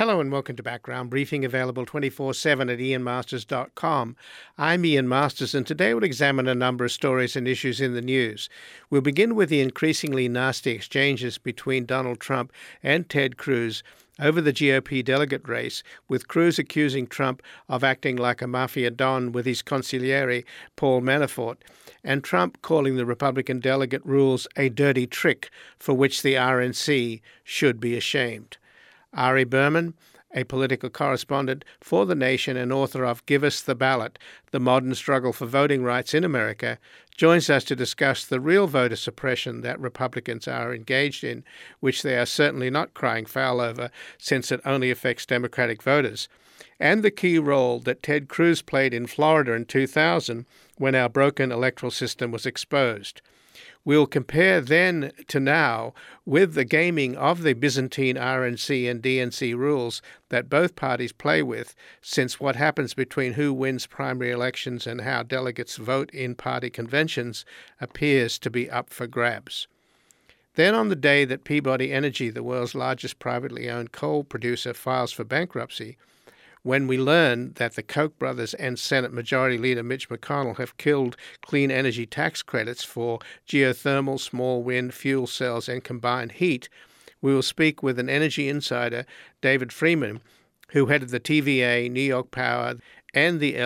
Hello and welcome to Background Briefing, available 24/7 at ianmasters.com. I'm Ian Masters, and today we'll examine a number of stories and issues in the news. We'll begin with the increasingly nasty exchanges between Donald Trump and Ted Cruz over the GOP delegate race, with Cruz accusing Trump of acting like a mafia don with his consigliere, Paul Manafort, and Trump calling the Republican delegate rules a dirty trick for which the RNC should be ashamed. Ari Berman, a political correspondent for The Nation and author of Give Us the Ballot, The Modern Struggle for Voting Rights in America, joins us to discuss the real voter suppression that Republicans are engaged in, which they are certainly not crying foul over, since it only affects Democratic voters, and the key role that Ted Cruz played in Florida in 2000 when our broken electoral system was exposed. We'll compare then to now with the gaming of the Byzantine RNC and DNC rules that both parties play with, since what happens between who wins primary elections and how delegates vote in party conventions appears to be up for grabs. Then on the day that Peabody Energy, the world's largest privately owned coal producer, files for bankruptcy, when we learn that the Koch brothers and Senate Majority Leader Mitch McConnell have killed clean energy tax credits for geothermal, small wind, fuel cells, and combined heat, we will speak with an energy insider, David Freeman, who headed the TVA, New York Power, and the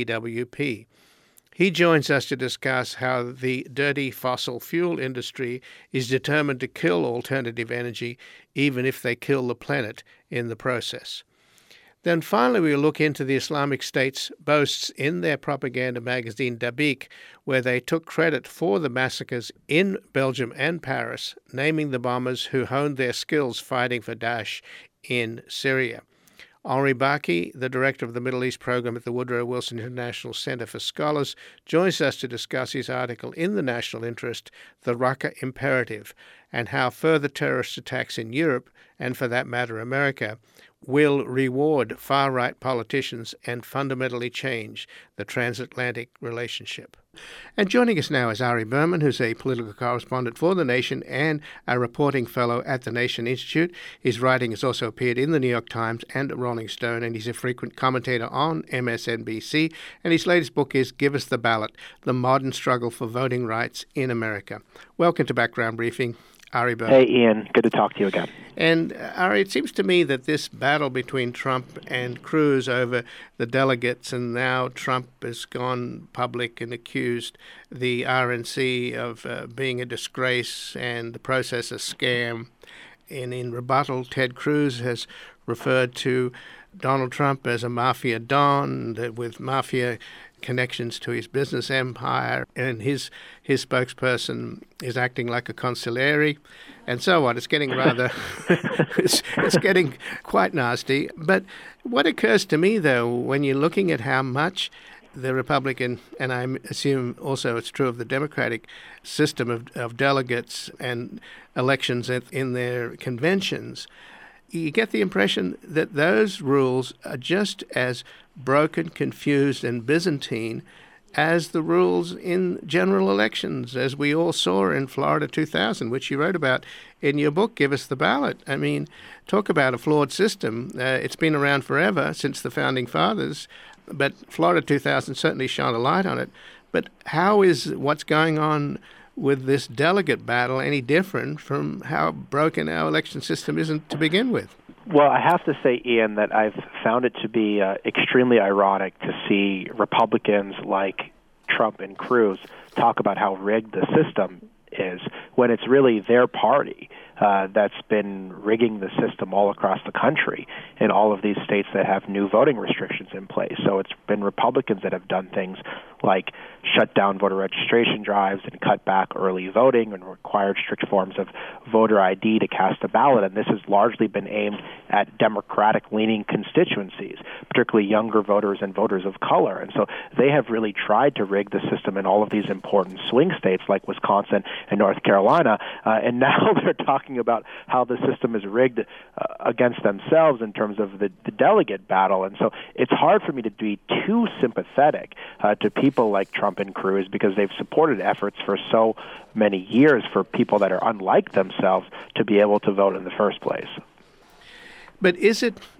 LADWP. He joins us to discuss how the dirty fossil fuel industry is determined to kill alternative energy, even if they kill the planet in the process. Then finally, we'll look into the Islamic State's boasts in their propaganda magazine Dabiq, where they took credit for the massacres in Belgium and Paris, naming the bombers who honed their skills fighting for Daesh in Syria. Henri Baki, the director of the Middle East program at the Woodrow Wilson International Center for Scholars, joins us to discuss his article in the National Interest, The Raqqa Imperative, and how further terrorist attacks in Europe, and for that matter America, will reward far-right politicians and fundamentally change the transatlantic relationship. And joining us now is Ari Berman, who's a political correspondent for The Nation and a reporting fellow at the Nation Institute. His writing has also appeared in the New York Times and Rolling Stone, and he's a frequent commentator on MSNBC. And his latest book is Give Us the Ballot, The Modern Struggle for Voting Rights in America. Welcome to Background Briefing, Ari Berman. Hey, Ian. Good to talk to you again. And, Ari, it seems to me that this battle between Trump and Cruz over the delegates, and now Trump has gone public and accused the RNC of being a disgrace and the process a scam. And in rebuttal, Ted Cruz has referred to Donald Trump as a mafia don with mafia connections to his business empire, and his spokesperson is acting like a consigliere, and so on. It's getting rather, it's getting quite nasty. But what occurs to me, though, when you're looking at how much the Republican, and I assume also it's true of the Democratic system of delegates and elections in their conventions, you get the impression that those rules are just as broken, confused, and Byzantine as the rules in general elections, as we all saw in Florida 2000, which you wrote about in your book, Give Us the Ballot. I mean, talk about a flawed system. It's been around forever, since the Founding Fathers, but Florida 2000 certainly shone a light on it. But how is what's going on with this delegate battle any different from how broken our election system isn't to begin with? Well, I have to say, Ian, that I've found it to be extremely ironic to see Republicans like Trump and Cruz talk about how rigged the system is, when it's really their party that's been rigging the system all across the country in all of these states that have new voting restrictions in place. So it's been Republicans that have done things like shut down voter registration drives and cut back early voting and required strict forms of voter ID to cast a ballot. And this has largely been aimed at Democratic-leaning constituencies, particularly younger voters and voters of color. And so they have really tried to rig the system in all of these important swing states like Wisconsin and North Carolina. And now they're talking about how the system is rigged against themselves in terms of the delegate battle. And so it's hard for me to be too sympathetic to people like Trump and Cruz, because they've supported efforts for so many years for people that are unlike themselves to be able to vote in the first place. But is it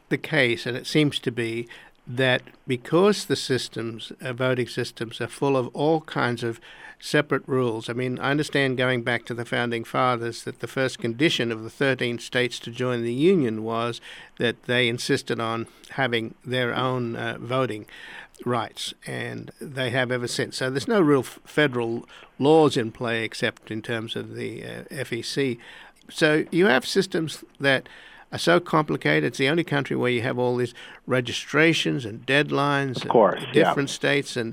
the case, and it seems to be, that because the systems, voting systems, are full of all kinds of separate rules? I mean, I understand, going back to the Founding Fathers, that the first condition of the 13 states to join the Union was that they insisted on having their own voting rights, and they have ever since. So there's no real federal laws in play except in terms of the FEC. So you have systems that are so complicated. It's the only country where you have all these registrations and deadlines, of course, and different states, and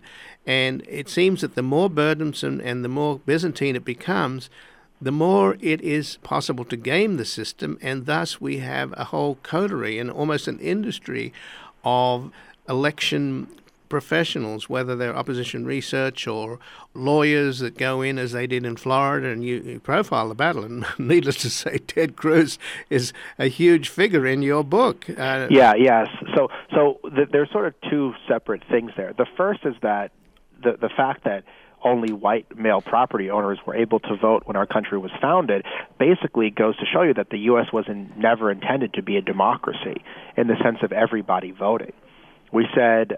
it seems that the more burdensome and the more Byzantine it becomes, the more it is possible to game the system, and thus we have a whole coterie and almost an industry of election professionals, whether they're opposition research or lawyers that go in, as they did in Florida, and you profile the battle. And needless to say, Ted Cruz is a huge figure in your book. Yes. So there's sort of two separate things there. The first is that the fact that only white male property owners were able to vote when our country was founded basically goes to show you that the U.S. was never intended to be a democracy in the sense of everybody voting. We said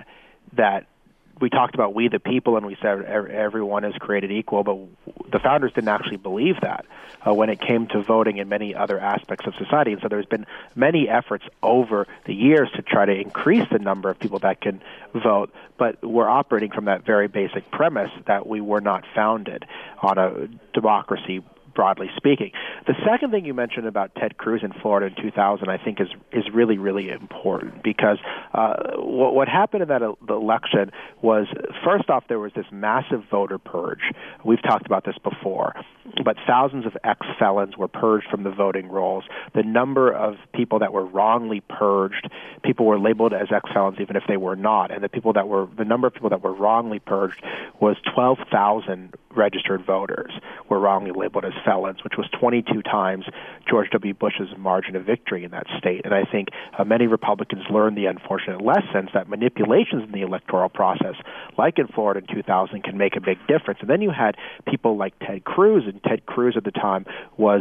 that we talked about we the people, and we said everyone is created equal, but the founders didn't actually believe that when it came to voting in many other aspects of society. And so there's been many efforts over the years to try to increase the number of people that can vote, but we're operating from that very basic premise that we were not founded on a democracy, broadly speaking. The second thing you mentioned about Ted Cruz in Florida in 2000, I think, is really, really important, because what happened in that election was, first off, there was this massive voter purge. We've talked about this before, but thousands of ex-felons were purged from the voting rolls. The number of people that were wrongly purged, people were labeled as ex-felons even if they were not, and the number of people that were wrongly purged was 12,000 registered voters were wrongly labeled as felons, which was 22 times George W. Bush's margin of victory in that state. And I think many Republicans learned the unfortunate lessons that manipulations in the electoral process, like in Florida in 2000, can make a big difference. And then you had people like Ted Cruz, and Ted Cruz at the time was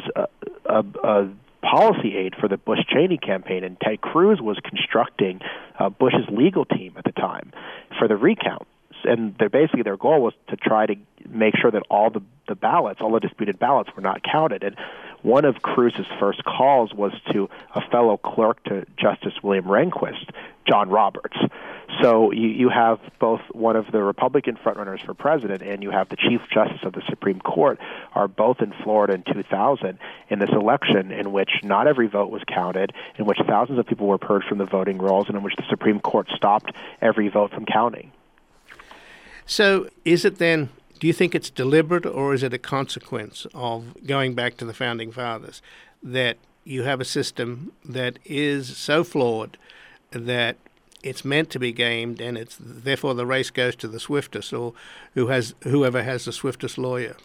a policy aide for the Bush-Cheney campaign, and Ted Cruz was constructing Bush's legal team at the time for the recount. And their goal was to try to make sure that all the disputed ballots were not counted. And one of Cruz's first calls was to a fellow clerk to Justice William Rehnquist, John Roberts. So you have both one of the Republican frontrunners for president and you have the Chief Justice of the Supreme Court are both in Florida in 2000 in this election in which not every vote was counted, in which thousands of people were purged from the voting rolls, and in which the Supreme Court stopped every vote from counting. So is it then, do you think it's deliberate, or is it a consequence of going back to the Founding Fathers, that you have a system that is so flawed that it's meant to be gamed, and it's therefore the race goes to the swiftest, or whoever has the swiftest lawyer?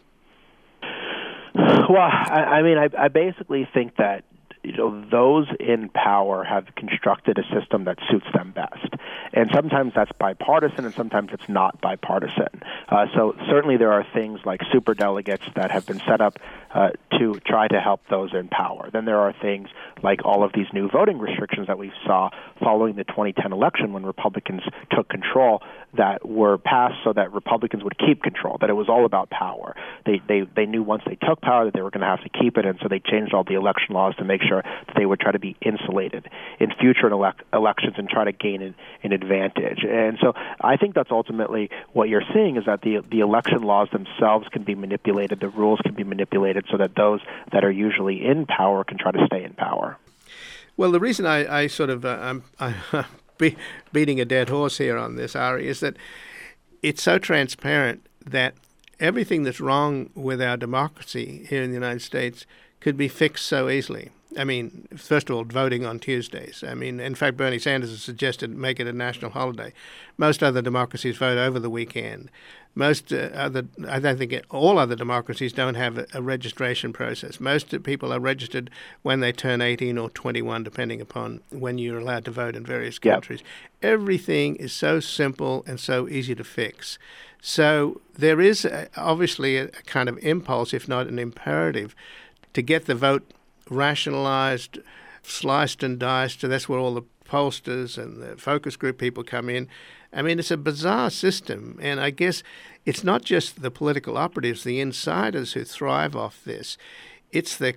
Well, I basically think that those in power have constructed a system that suits them best. And sometimes that's bipartisan, and sometimes it's not bipartisan. So certainly there are things like superdelegates that have been set up to try to help those in power. Then there are things like all of these new voting restrictions that we saw following the 2010 election when Republicans took control that were passed so that Republicans would keep control, that it was all about power. They knew once they took power that they were going to have to keep it, and so they changed all the election laws to make sure that they would try to be insulated in future elections and try to gain an advantage. And so I think that's ultimately what you're seeing, is that the election laws themselves can be manipulated, the rules can be manipulated so that those that are usually in power can try to stay in power. Well, the reason I sort of I'm beating a dead horse here on this, Ari, is that it's so transparent that everything that's wrong with our democracy here in the United States could be fixed so easily. I mean, first of all, voting on Tuesdays. I mean, in fact, Bernie Sanders has suggested make it a national holiday. Most other democracies vote over the weekend. I don't think all other democracies don't have a registration process. Most people are registered when they turn 18 or 21, depending upon when you're allowed to vote in various countries. Yep. Everything is so simple and so easy to fix. So there is obviously a kind of impulse, if not an imperative, to get the vote rationalized, sliced and diced, and that's where all the pollsters and the focus group people come in. I mean, it's a bizarre system, and I guess it's not just the political operatives, the insiders who thrive off this. It's the,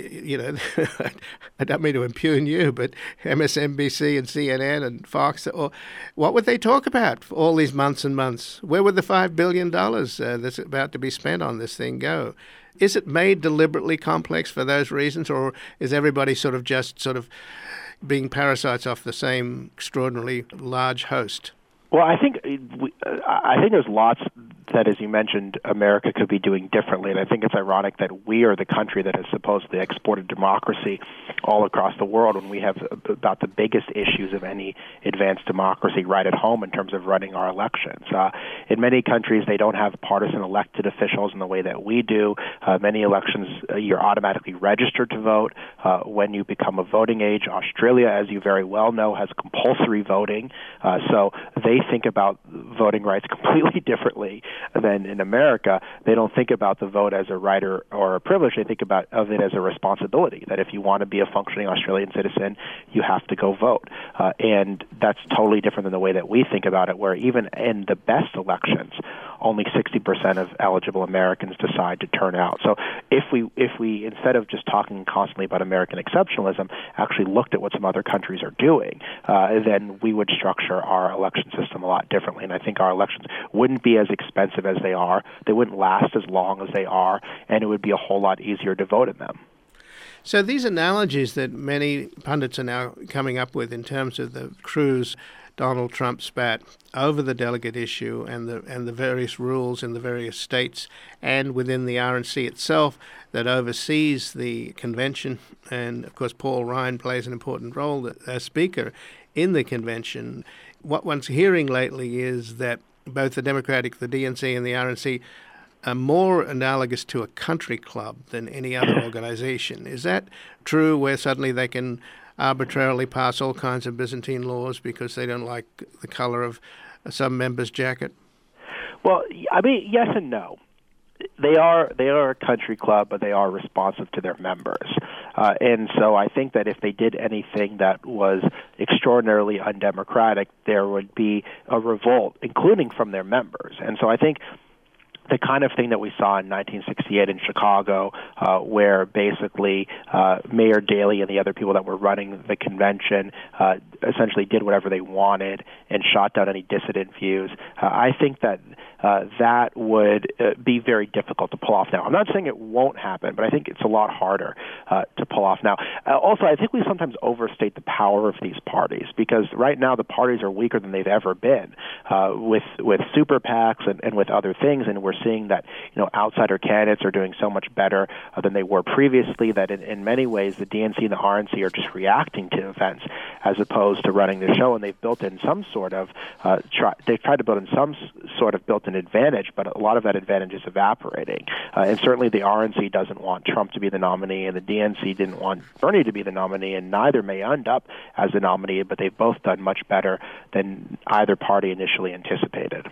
I don't mean to impugn you, but MSNBC and CNN and Fox, or what would they talk about for all these months and months? Where would the $5 billion that's about to be spent on this thing go? Is it made deliberately complex for those reasons, or is everybody sort of being parasites off the same extraordinarily large host? Well, I think there's lots that, as you mentioned, America could be doing differently, and I think it's ironic that we are the country that has supposedly exported democracy all across the world when we have about the biggest issues of any advanced democracy right at home in terms of running our elections. In many countries, they don't have partisan elected officials in the way that we do. Many elections, you're automatically registered to vote when you become of voting age. Australia, as you very well know, has compulsory voting, so they think about voting rights completely differently than in America. They don't think about the vote as a right or a privilege. They think of it as a responsibility, that if you want to be a functioning Australian citizen, you have to go vote. And that's totally different than the way that we think about it, where even in the best elections, only 60% of eligible Americans decide to turn out. So if we instead of just talking constantly about American exceptionalism, actually looked at what some other countries are doing, then we would structure our election system a lot differently. And I think our elections wouldn't be as expensive as they are. They wouldn't last as long as they are, and it would be a whole lot easier to vote in them. So these analogies that many pundits are now coming up with in terms of the Cruz Donald Trump spat over the delegate issue and the various rules in the various states and within the RNC itself that oversees the convention, and of course Paul Ryan plays an important role as speaker in the convention. What one's hearing lately is that both the Democratic, the DNC, and the RNC are more analogous to a country club than any other organization. Is that true, where suddenly they can arbitrarily pass all kinds of Byzantine laws because they don't like the color of some member's jacket? Well, I mean, yes and no. They are a country club, but they are responsive to their members. And so I think that if they did anything that was extraordinarily undemocratic, there would be a revolt, including from their members. And so I think the kind of thing that we saw in 1968 in Chicago, where basically Mayor Daley and the other people that were running the convention essentially did whatever they wanted and shot down any dissident views. I think that that would be very difficult to pull off now. I'm not saying it won't happen, but I think it's a lot harder to pull off now. Also, I think we sometimes overstate the power of these parties, because right now the parties are weaker than they've ever been with super PACs and with other things, and we're seeing that outsider candidates are doing so much better than they were previously, that in many ways the DNC and the RNC are just reacting to events as opposed to running the show, and they've built in some sort of they've tried to build in some sort of built-in advantage, but a lot of that advantage is evaporating. And certainly the RNC doesn't want Trump to be the nominee, and the DNC didn't want Bernie to be the nominee, and neither may end up as the nominee, but they've both done much better than either party initially anticipated.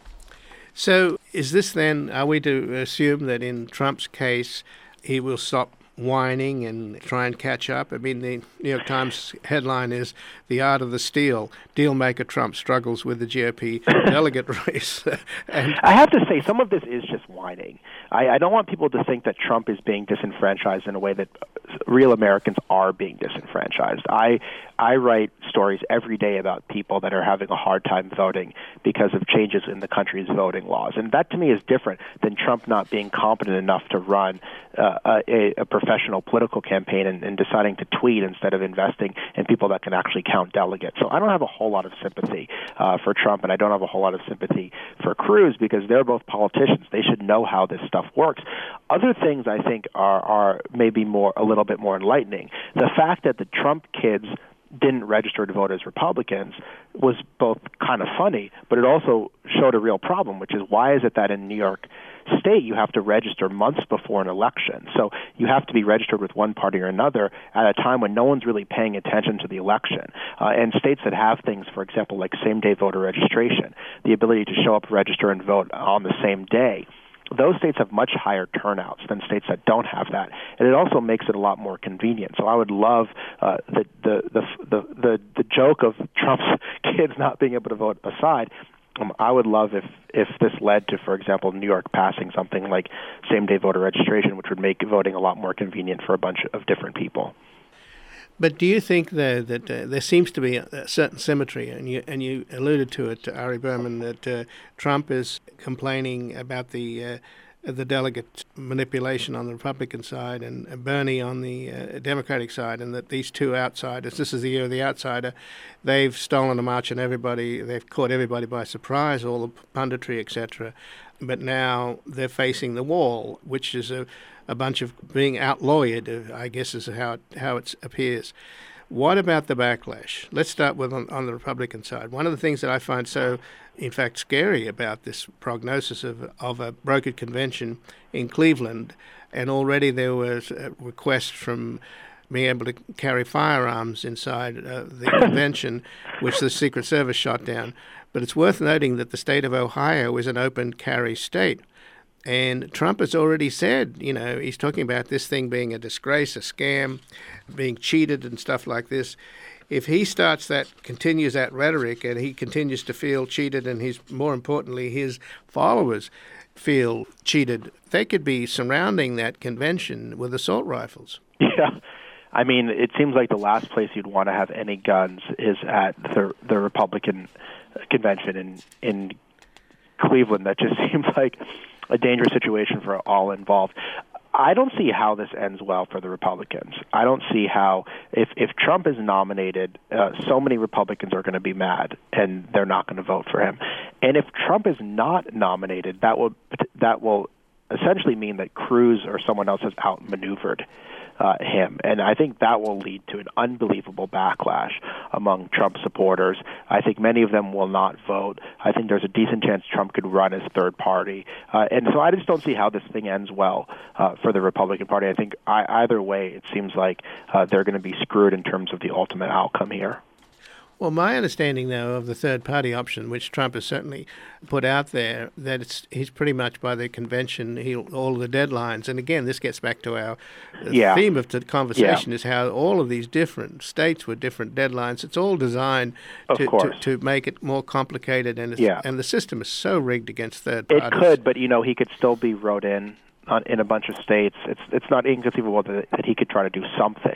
So is this then, are we to assume that in Trump's case he will stop whining and try and catch up? I mean, the New York Times headline is "The Art of the Steal: Dealmaker Trump Struggles with the GOP Delegate Race." And I have to say, some of this is just whining. I don't want people to think that Trump is being disenfranchised in a way that real Americans are being disenfranchised. I write stories every day about people that are having a hard time voting because of changes in the country's voting laws. And that, to me, is different than Trump not being competent enough to run a professional political campaign and deciding to tweet instead of investing in people that can actually count delegates. So I don't have a whole lot of sympathy for Trump, and I don't have a whole lot of sympathy for Cruz, because they're both politicians. They should know how this stuff works. Other things I think are maybe a little bit more enlightening. The fact that the Trump kids didn't register to vote as Republicans was both kind of funny, but it also showed a real problem, which is, why is it that in New York State you have to register months before an election? So you have to be registered with one party or another at a time when no one's really paying attention to the election. And states that have things, for example, like same-day voter registration, the ability to show up, register, and vote on the same day, those states have much higher turnouts than states that don't have that, and it also makes it a lot more convenient. So I would love the joke of Trump's kids not being able to vote aside. I would love if this led to, for example, New York passing something like same-day voter registration, which would make voting a lot more convenient for a bunch of different people. But do you think, though, that there seems to be a certain symmetry, and you alluded to it, Ari Berman, that Trump is complaining about the delegate manipulation on the Republican side and Bernie on the Democratic side, and that these two outsiders, this is the year of the outsider, they've stolen a march on everybody, they've caught everybody by surprise, all the punditry, etc., but now they're facing the wall, which is a bunch of being outlawed, I guess is how it appears. What about the backlash? Let's start with on the Republican side. One of the things that I find so, in fact, scary about this prognosis of a brokered convention in Cleveland, and already there was a request from being able to carry firearms inside the convention, which the Secret Service shot down. But it's worth noting that the state of Ohio is an open carry state. And Trump has already said, he's talking about this thing being a disgrace, a scam, being cheated and stuff like this. If he continues that rhetoric, and he continues to feel cheated, and more importantly, his followers feel cheated, they could be surrounding that convention with assault rifles. Yeah. I mean, it seems like the last place you'd want to have any guns is at the Republican convention in Cleveland. That just seems like a dangerous situation for all involved. I don't see how this ends well for the Republicans. I don't see how, if Trump is nominated, so many Republicans are going to be mad and they're not going to vote for him. And if Trump is not nominated, that will essentially mean that Cruz or someone else has outmaneuvered him. And I think that will lead to an unbelievable backlash among Trump supporters. I think many of them will not vote. I think there's a decent chance Trump could run as third party. And so I just don't see how this thing ends well for the Republican Party. I think either way, it seems like they're going to be screwed in terms of the ultimate outcome here. Well, my understanding, though, of the third-party option, which Trump has certainly put out there, that he's pretty much by the convention, all the deadlines. And again, this gets back to our theme of the conversation, is how all of these different states with different deadlines, it's all designed to make it more complicated. And the system is so rigged against third parties. It could, but, he could still be wrote in a bunch of states. It's not inconceivable that he could try to do something.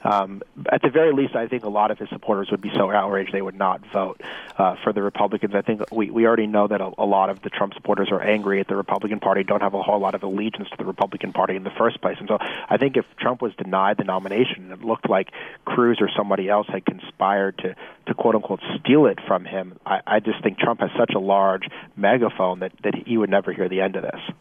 At the very least, I think a lot of his supporters would be so outraged they would not vote for the Republicans. I think we already know that a lot of the Trump supporters are angry at the Republican Party, don't have a whole lot of allegiance to the Republican Party in the first place. And so I think if Trump was denied the nomination and it looked like Cruz or somebody else had conspired to quote-unquote steal it from him, I just think Trump has such a large megaphone that he would never hear the end of this.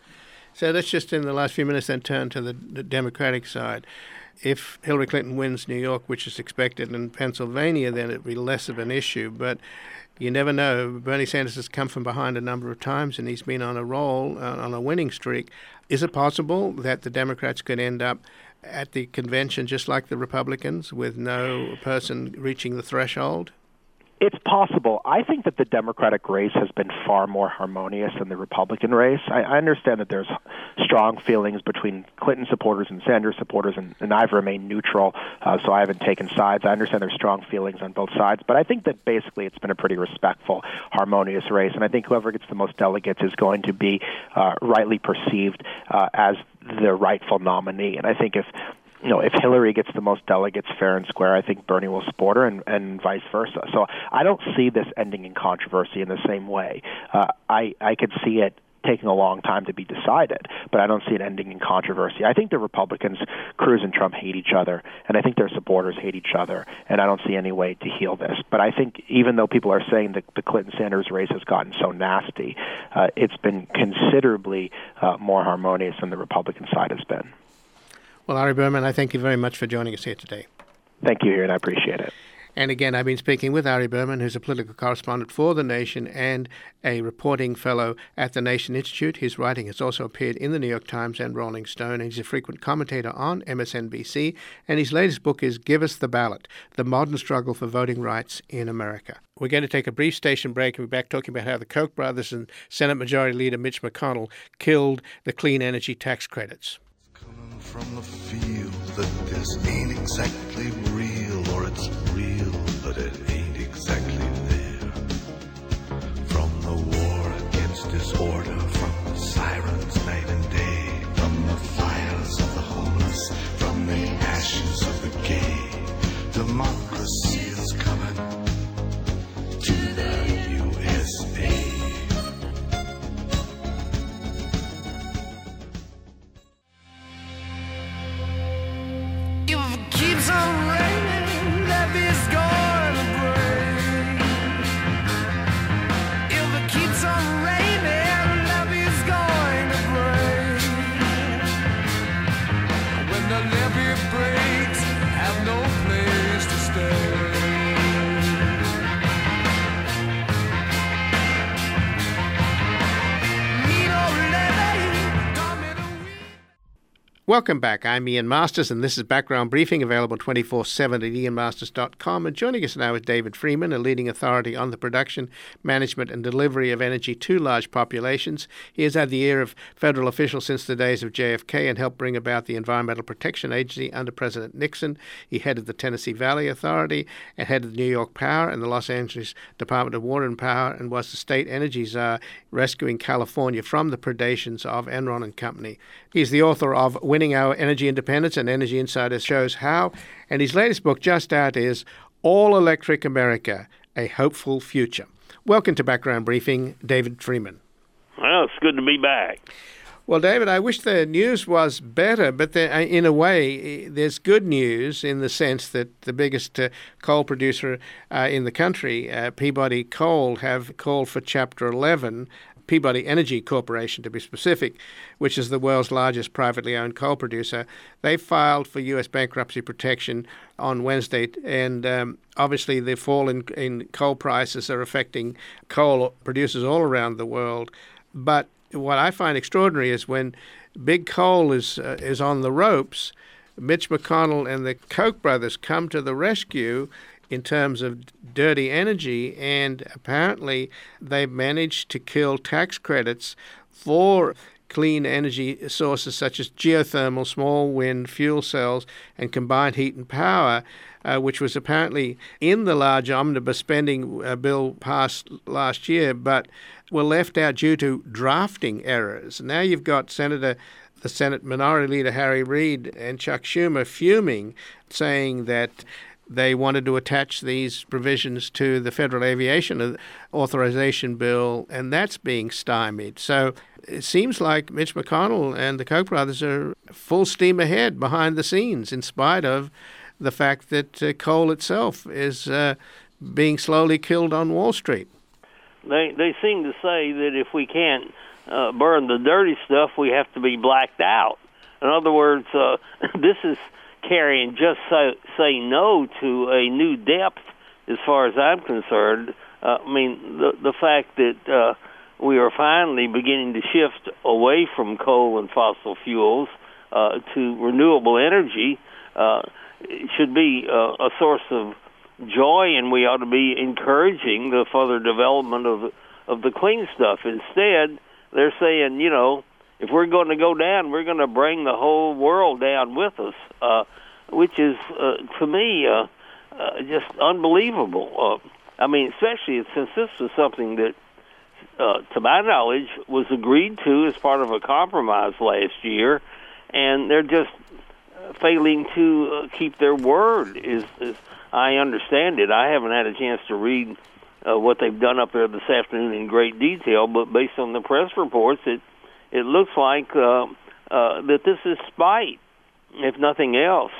So let's just, in the last few minutes, then turn to the Democratic side. If Hillary Clinton wins New York, which is expected, in Pennsylvania, then it'd be less of an issue. But you never know. Bernie Sanders has come from behind a number of times, and he's been on a roll, on a winning streak. Is it possible that the Democrats could end up at the convention just like the Republicans, with no person reaching the threshold? It's possible. I think that the Democratic race has been far more harmonious than the Republican race. I understand that there's strong feelings between Clinton supporters and Sanders supporters, and I've remained neutral, so I haven't taken sides. I understand there's strong feelings on both sides, but I think that basically it's been a pretty respectful, harmonious race, and I think whoever gets the most delegates is going to be rightly perceived as the rightful nominee. And I think if Hillary gets the most delegates fair and square, I think Bernie will support her and vice versa. So I don't see this ending in controversy in the same way. I could see it taking a long time to be decided, but I don't see it ending in controversy. I think the Republicans, Cruz and Trump, hate each other, and I think their supporters hate each other, and I don't see any way to heal this. But I think even though people are saying that the Clinton-Sanders race has gotten so nasty, it's been considerably more harmonious than the Republican side has been. Well, Ari Berman, I thank you very much for joining us here today. Thank you, and I appreciate it. And again, I've been speaking with Ari Berman, who's a political correspondent for The Nation and a reporting fellow at the Nation Institute. His writing has also appeared in the New York Times and Rolling Stone. He's a frequent commentator on MSNBC, and his latest book is Give Us the Ballot, The Modern Struggle for Voting Rights in America. We're going to take a brief station break and be back talking about how the Koch brothers and Senate Majority Leader Mitch McConnell killed the clean energy tax credits. Coming from the field that this ain't exactly real, or it's real, but it ain't exactly there. From the war against disorder, from the sirens night and day, from the fires of the homeless, from the ashes of the gay, democracy is coming to the USA. If it keeps on raining, love is gonna break. If it keeps on raining, love is going to break. When the levee breaks, have no place to stay. Welcome back. I'm Ian Masters, and this is Background Briefing, available 24/7 at ianmasters.com. And joining us now is David Freeman, a leading authority on the production, management, and delivery of energy to large populations. He has had the ear of federal officials since the days of JFK and helped bring about the Environmental Protection Agency under President Nixon. He headed the Tennessee Valley Authority and headed the New York Power and the Los Angeles Department of Water and Power, and was the state energy czar, rescuing California from the predations of Enron and Company. He's the author of Winning Our Energy Independence, and Energy Insider shows how. And his latest book, just out, is All Electric America, A Hopeful Future. Welcome to Background Briefing, David Freeman. Well, it's good to be back. Well, David, I wish the news was better, but in a way, there's good news in the sense that the biggest coal producer in the country, Peabody Coal, have called for Chapter 11, Peabody Energy Corporation, to be specific, which is the world's largest privately owned coal producer. They filed for U.S. bankruptcy protection on Wednesday, and obviously the fall in coal prices are affecting coal producers all around the world. But what I find extraordinary is when big coal is on the ropes, Mitch McConnell and the Koch brothers come to the rescue in terms of dirty energy, and apparently they've managed to kill tax credits for clean energy sources such as geothermal, small wind, fuel cells, and combined heat and power, which was apparently in the large omnibus spending bill passed last year, but were left out due to drafting errors. Now you've got the Senate Minority Leader Harry Reid and Chuck Schumer fuming, saying that they wanted to attach these provisions to the Federal Aviation Authorization Bill, and that's being stymied. So it seems like Mitch McConnell and the Koch brothers are full steam ahead behind the scenes, in spite of the fact that coal itself is being slowly killed on Wall Street. They seem to say that if we can't burn the dirty stuff, we have to be blacked out. In other words, this is carrying just say no to a new depth as far as I'm concerned. I mean, the fact that we are finally beginning to shift away from coal and fossil fuels to renewable energy should be a source of joy, and we ought to be encouraging the further development of the clean stuff. Instead, they're saying, if we're going to go down, we're going to bring the whole world down with us, which is, to me, just unbelievable. I mean, especially since this was something that, to my knowledge, was agreed to as part of a compromise last year, and they're just failing to keep their word, as I understand it. I haven't had a chance to read what they've done up there this afternoon in great detail, but based on the press reports, it looks like that this is spite, if nothing else.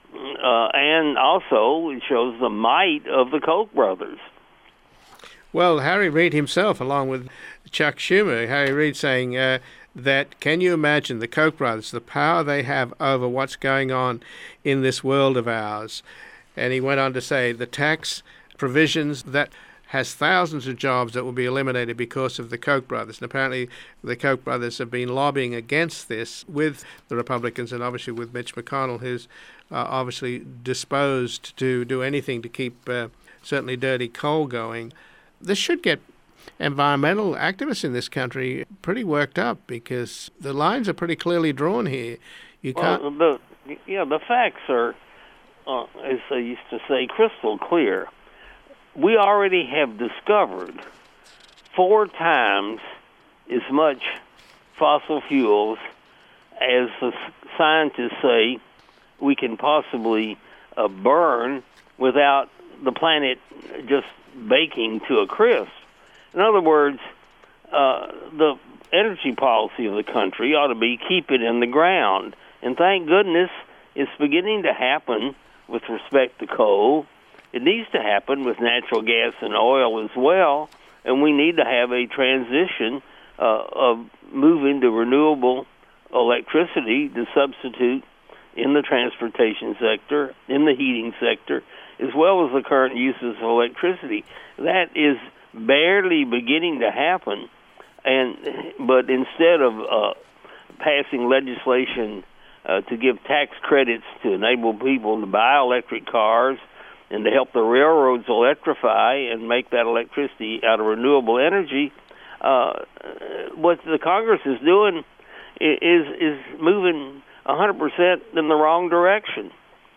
And also, it shows the might of the Koch brothers. Well, Harry Reid himself, along with Chuck Schumer, Harry Reid saying that, can you imagine the Koch brothers, the power they have over what's going on in this world of ours? And he went on to say the tax provisions that has thousands of jobs that will be eliminated because of the Koch brothers. And apparently the Koch brothers have been lobbying against this with the Republicans and obviously with Mitch McConnell, who's obviously disposed to do anything to keep certainly dirty coal going. This should get environmental activists in this country pretty worked up because the lines are pretty clearly drawn here. You can't. Well, the facts are, as they used to say, crystal clear. We already have discovered 4 times as much fossil fuels as the scientists say we can possibly burn without the planet just baking to a crisp. In other words, the energy policy of the country ought to be keep it in the ground. And thank goodness it's beginning to happen with respect to coal. It needs to happen with natural gas and oil as well, and we need to have a transition of moving to renewable electricity to substitute in the transportation sector, in the heating sector, as well as the current uses of electricity. That is barely beginning to happen, but instead of passing legislation to give tax credits to enable people to buy electric cars and to help the railroads electrify and make that electricity out of renewable energy, what the Congress is doing is moving 100% in the wrong direction.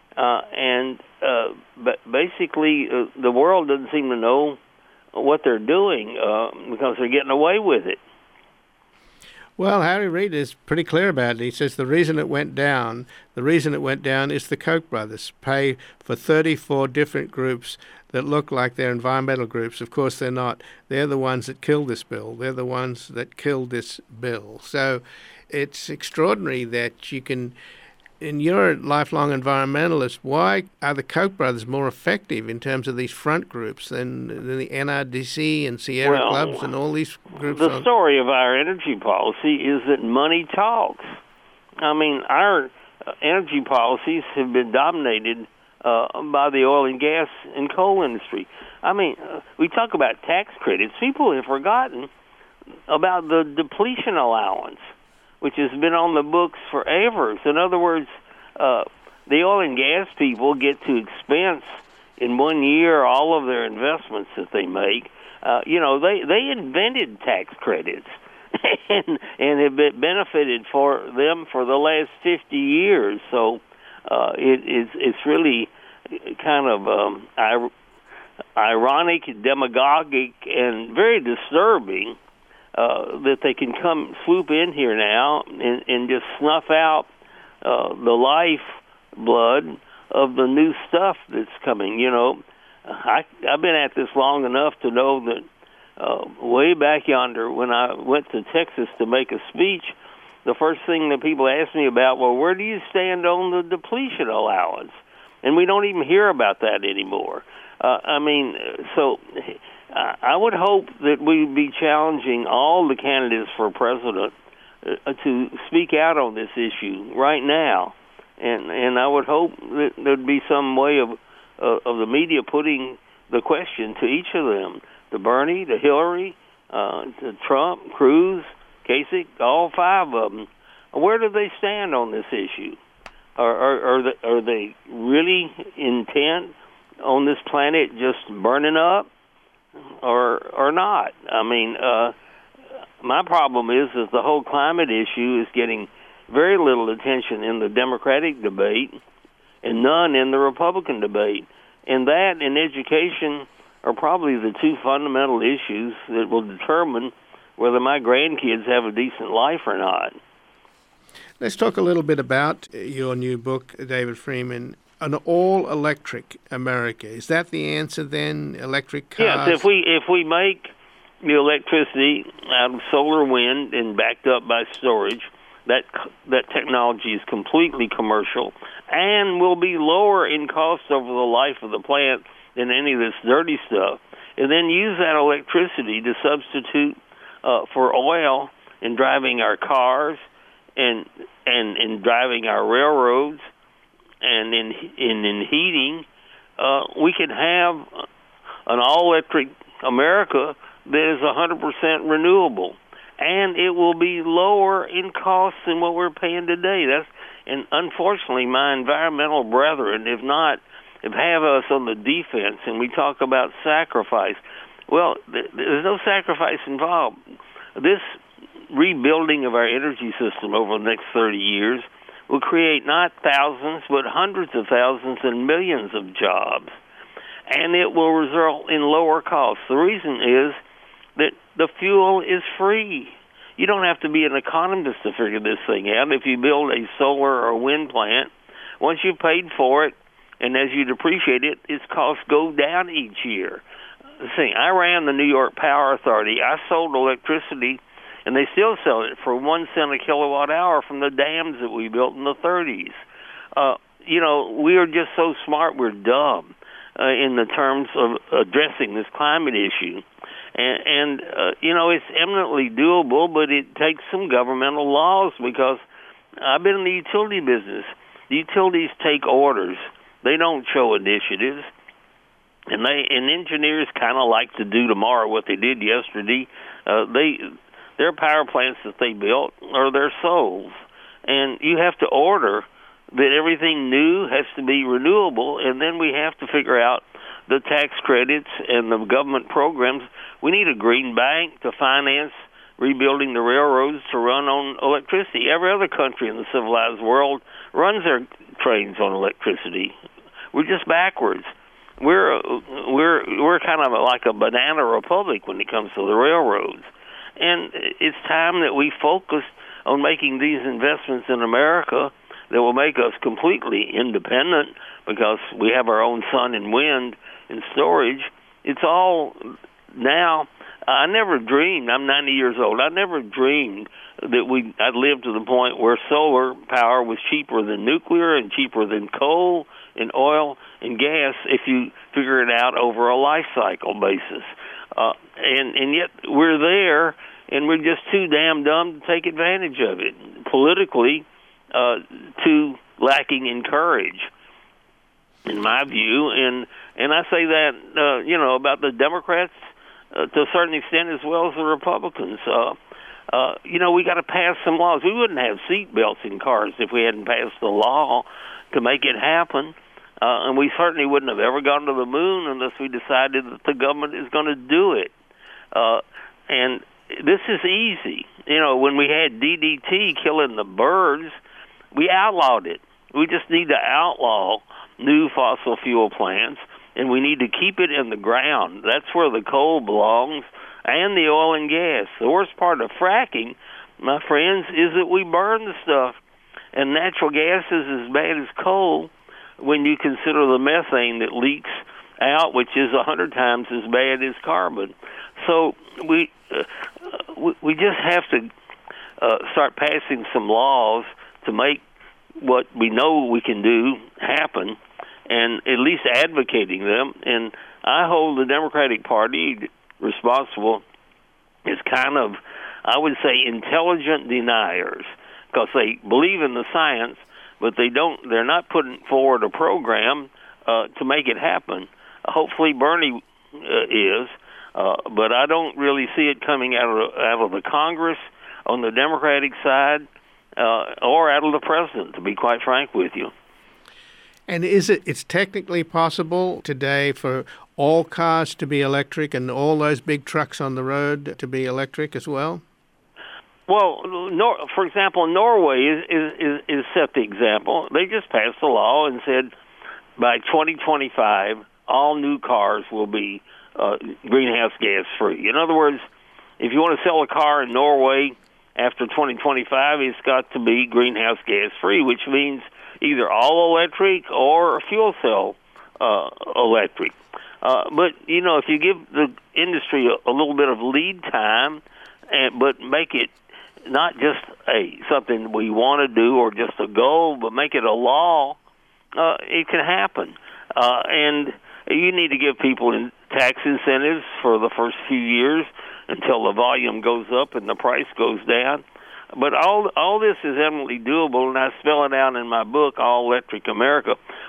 But basically, the world doesn't seem to know what they're doing because they're getting away with it. Well, Harry Reid is pretty clear about it. He says the reason it went down is the Koch brothers pay for 34 different groups that look like they're environmental groups. Of course, they're not. They're the ones that killed this bill. They're the ones that killed this bill. So it's extraordinary that you can, and you're a lifelong environmentalist, why are the Koch brothers more effective in terms of these front groups than the NRDC and Sierra Clubs and all these groups? The story of our energy policy is that money talks. I mean, our energy policies have been dominated by the oil and gas and coal industry. I mean, we talk about tax credits. People have forgotten about the depletion allowance, which has been on the books forever. So in other words, the oil and gas people get to expense in 1 year all of their investments that they make. They invented tax credits and have been benefited for them for the last 50 years. So it's really kind of ironic, demagogic, and very disturbing that they can come swoop in here now and just snuff out the lifeblood of the new stuff that's coming. You know, I've been at this long enough to know that way back yonder when I went to Texas to make a speech, the first thing that people asked me about, well, where do you stand on the depletion allowance? And we don't even hear about that anymore. So I would hope that we'd be challenging all the candidates for president to speak out on this issue right now, and I would hope that there'd be some way of the media putting the question to each of them, to Bernie, to Hillary, to Trump, Cruz, Kasich, all 5 of them. Where do they stand on this issue? Are they really intent on this planet just burning up, or not? I mean, my problem is that the whole climate issue is getting very little attention in the Democratic debate and none in the Republican debate. And that and education are probably the 2 fundamental issues that will determine whether my grandkids have a decent life or not. Let's talk a little bit about your new book, David Freeman, An All-Electric America. Is that the answer then, electric cars? Yes, if we make the electricity out of solar, wind, and backed up by storage, that technology is completely commercial and will be lower in cost over the life of the plant than any of this dirty stuff. And then use that electricity to substitute for oil in driving our cars and in driving our railroads and in heating we can have an all-electric America that is 100% renewable, and it will be lower in cost than what we're paying today. And unfortunately, my environmental brethren, if have us on the defense, and we talk about sacrifice. Well, there's no sacrifice involved. This rebuilding of our energy system over the next 30 years will create not thousands, but hundreds of thousands and millions of jobs. And it will result in lower costs. The reason is that the fuel is free. You don't have to be an economist to figure this thing out. If you build a solar or wind plant, once you've paid for it, and as you depreciate it, its costs go down each year. See, I ran the New York Power Authority. I sold electricity, and they still sell it for 1 cent a kilowatt hour from the dams that we built in the 30s. We are just so smart, we're dumb in the terms of addressing this climate issue. And it's eminently doable, but it takes some governmental laws, because I've been in the utility business. The utilities take orders. They don't show initiatives. And engineers kind of like to do tomorrow what they did yesterday. Their power plants that they built are their souls. And you have to order that everything new has to be renewable, and then we have to figure out the tax credits and the government programs. We need a green bank to finance rebuilding the railroads to run on electricity. Every other country in the civilized world runs their trains on electricity. We're just backwards. We're kind of like a banana republic when it comes to the railroads. And it's time that we focus on making these investments in America that will make us completely independent, because we have our own sun and wind and storage. It's all now. I never dreamed, I'm 90 years old, I never dreamed that I'd live to the point where solar power was cheaper than nuclear and cheaper than coal and oil and gas if you figure it out over a life cycle basis. And yet we're there, and we're just too damn dumb to take advantage of it. Politically, too lacking in courage, in my view. And I say that, about the Democrats to a certain extent, as well as the Republicans. We got to pass some laws. We wouldn't have seat belts in cars if we hadn't passed the law to make it happen. And we certainly wouldn't have ever gone to the moon unless we decided that the government is going to do it. And this is easy. When we had DDT killing the birds, we outlawed it. We just need to outlaw new fossil fuel plants, and we need to keep it in the ground. That's where the coal belongs, and the oil and gas. The worst part of fracking, my friends, is that we burn the stuff. And natural gas is as bad as coal when you consider the methane that leaks out, which is 100 times as bad as carbon. So we just have to start passing some laws to make what we know we can do happen, and at least advocating them. And I hold the Democratic Party responsible as kind of, I would say, intelligent deniers, because they believe in the science, but they're not putting forward a program to make it happen. Hopefully Bernie is, but I don't really see it coming out of the Congress on the Democratic side, or out of the president, to be quite frank with you. And it's technically possible today for all cars to be electric and all those big trucks on the road to be electric as well? Well, for example, Norway is set the example. They just passed a law and said by 2025, all new cars will be greenhouse gas free. In other words, if you want to sell a car in Norway after 2025, it's got to be greenhouse gas free, which means either all electric or fuel cell electric. But, if you give the industry a little bit of lead time, but make it not just something we want to do or just a goal, but make it a law, it can happen. And you need to give people tax incentives for the first few years until the volume goes up and the price goes down. But all this is eminently doable, and I spell it out in my book, All Electric America.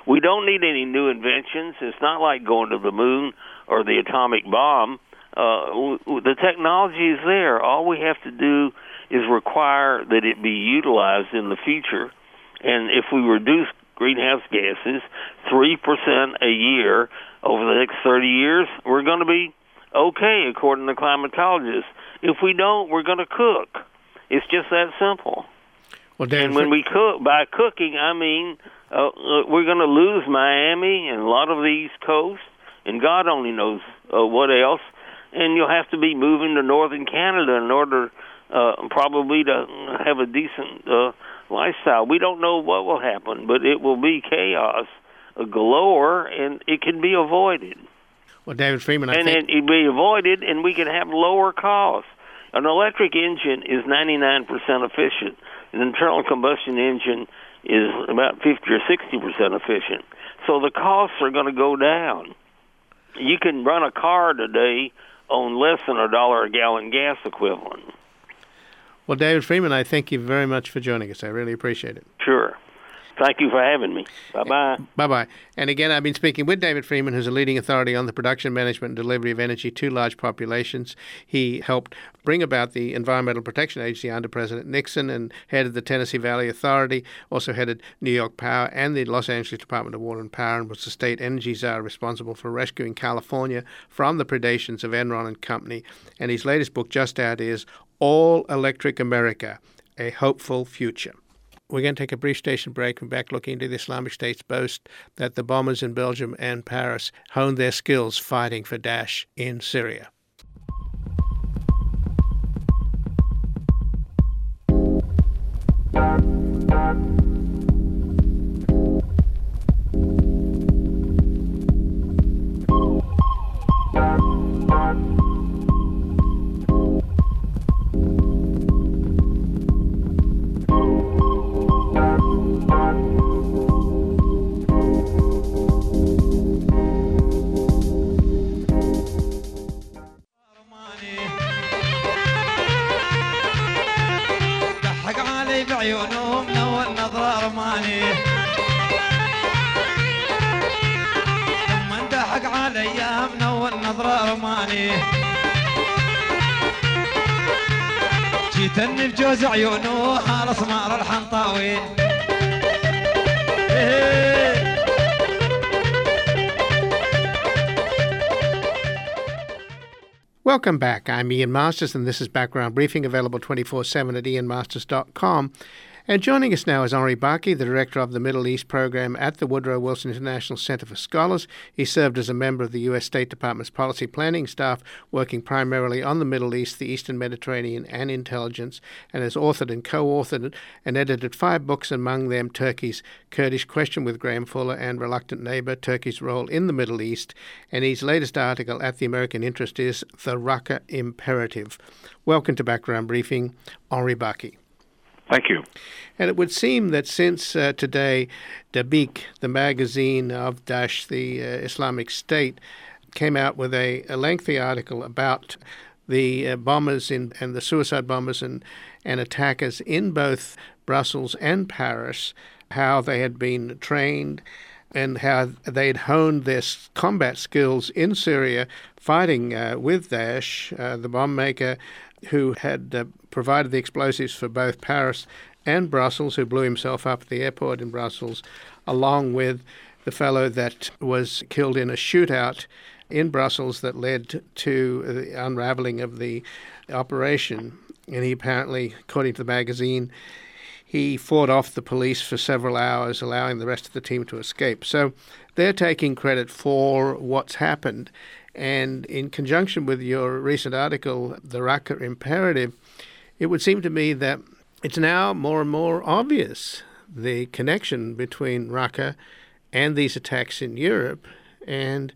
We don't need any new inventions. It's not like going to the moon or the atomic bomb. The technology is there. All we have to do is require that it be utilized in the future. And if we reduce greenhouse gases 3% a year over the next 30 years, we're going to be okay, according to climatologists. If we don't, we're going to cook. It's just that simple. Well, Dan, and when we cook, by cooking, I mean we're going to lose Miami and a lot of the East Coast, and God only knows what else. And you'll have to be moving to northern Canada in order probably to have a decent lifestyle. We don't know what will happen, but it will be chaos galore, and it can be avoided. Well, David Freeman, it can be avoided, and we can have lower costs. An electric engine is 99% efficient. An internal combustion engine is about 50 or 60% efficient. So the costs are going to go down. You can run a car today on less than $1 a gallon gas equivalent. Well, David Freeman, I thank you very much for joining us. I really appreciate it. Sure. Thank you for having me. Bye-bye. Bye-bye. And again, I've been speaking with David Freeman, who's a leading authority on the production, management, and delivery of energy to large populations. He helped bring about the Environmental Protection Agency under President Nixon and headed the Tennessee Valley Authority, also headed New York Power and the Los Angeles Department of Water and Power, and was the state energy czar responsible for rescuing California from the predations of Enron and Company. And his latest book just out is All Electric America, A Hopeful Future. We're going to take a brief station break and back looking into the Islamic State's boast that the bombers in Belgium and Paris honed their skills fighting for Daesh in Syria. بعيونهم نور نظر رماني ثم اندحق علي منور نظر رماني جيتني بجوز عيونه هالاسمار الحنطاوي. Welcome back. I'm Ian Masters, and this is Background Briefing, available 24/7 at ianmasters.com. And joining us now is Henri Baki, the director of the Middle East program at the Woodrow Wilson International Center for Scholars. He served as a member of the U.S. State Department's policy planning staff, working primarily on the Middle East, the Eastern Mediterranean, and intelligence, and has authored and co-authored and edited 5 books, among them Turkey's Kurdish Question with Graham Fuller and Reluctant Neighbor, Turkey's Role in the Middle East. And his latest article at the American Interest is The Raqqa Imperative. Welcome to Background Briefing, Henri Baki. Thank you. And it would seem that since today, Dabiq, the magazine of Daesh, the Islamic State, came out with a lengthy article about the bombers and the suicide bombers and attackers in both Brussels and Paris, how they had been trained and how they'd honed their combat skills in Syria, fighting with Daesh, the bomb maker who had provided the explosives for both Paris and Brussels, who blew himself up at the airport in Brussels, along with the fellow that was killed in a shootout in Brussels that led to the unraveling of the operation. And he apparently, according to the magazine, he fought off the police for several hours, allowing the rest of the team to escape. So they're taking credit for what's happened. And in conjunction with your recent article, The Raqqa Imperative, it would seem to me that it's now more and more obvious, the connection between Raqqa and these attacks in Europe. And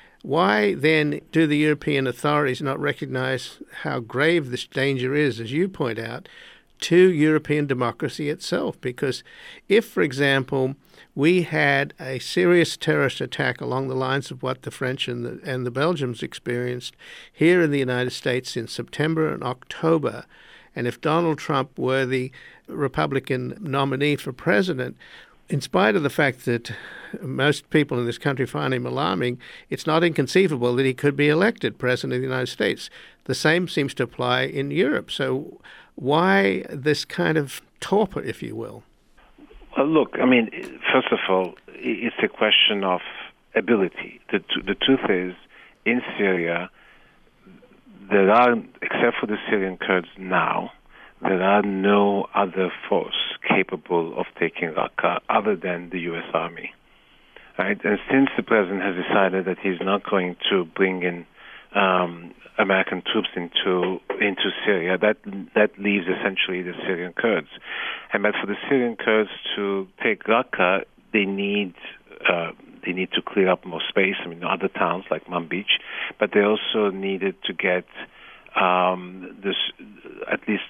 why then do the European authorities not recognize how grave this danger is, as you point out, to European democracy itself? Because if, for example, we had a serious terrorist attack along the lines of what the French and the Belgians experienced here in the United States in September and October, and if Donald Trump were the Republican nominee for president, in spite of the fact that most people in this country find him alarming, it's not inconceivable that he could be elected President of the United States. The same seems to apply in Europe. So why this kind of torpor, if you will? Well, look, I mean, first of all, it's a question of ability. The truth is, in Syria, there are, except for the Syrian Kurds now, there are no other force capable of taking Raqqa other than the U.S. Army. Right? And since the president has decided that he's not going to bring in American troops into Syria, that leaves essentially the Syrian Kurds. And but for the Syrian Kurds to take Raqqa, they need to clear up more space. I mean, other towns like Manbij, but they also needed to get this at least.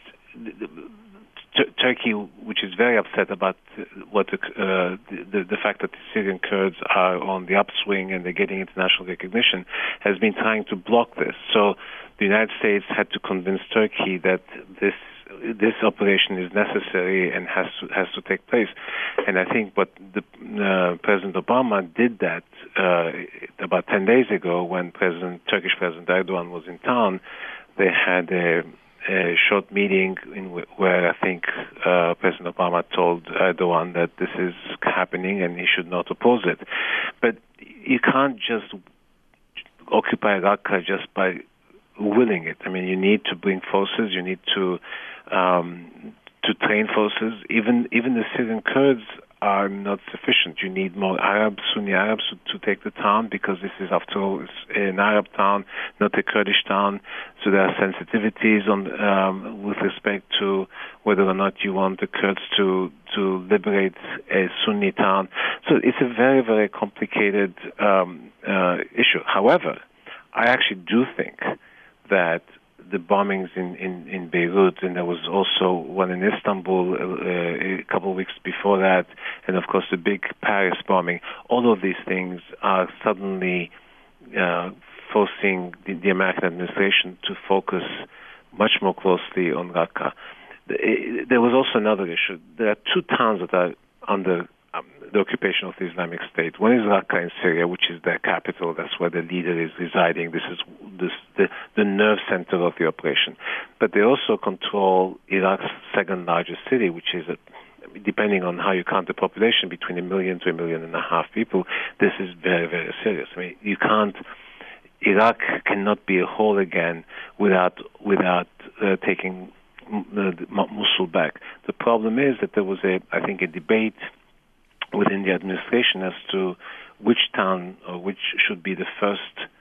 Turkey, which is very upset about what the fact that the Syrian Kurds are on the upswing and they're getting international recognition, has been trying to block this. So the United States had to convince Turkey that this operation is necessary and has to take place. And I think what President Obama did that about 10 days ago when Turkish President Erdogan was in town. They had a short meeting where I think President Obama told Erdogan that this is happening and he should not oppose it. But you can't just occupy Raqqa just by willing it. I mean, you need to bring forces. You need to train forces. Even the Syrian Kurds are not sufficient. You need more Arabs, Sunni Arabs, to take the town because this is, after all, an Arab town, not a Kurdish town. So there are sensitivities on with respect to whether or not you want the Kurds to liberate a Sunni town. So it's a very, very complicated issue. However, I actually do think that the bombings in Beirut, and there was also one in Istanbul a couple of weeks before that, and of course the big Paris bombing, all of these things are suddenly forcing the American administration to focus much more closely on Raqqa. There was also another issue. There are two towns that are under the occupation of the Islamic State. One is Raqqa in Syria, which is their capital. That's where the leader is residing. This is the nerve center of the operation. But they also control Iraq's second largest city, which is, depending on how you count the population, between 1 million to 1.5 million people. This is very, very serious. I mean, Iraq cannot be a whole again without taking Mosul back. The problem is that there was a debate within the administration as to which town or which should be the first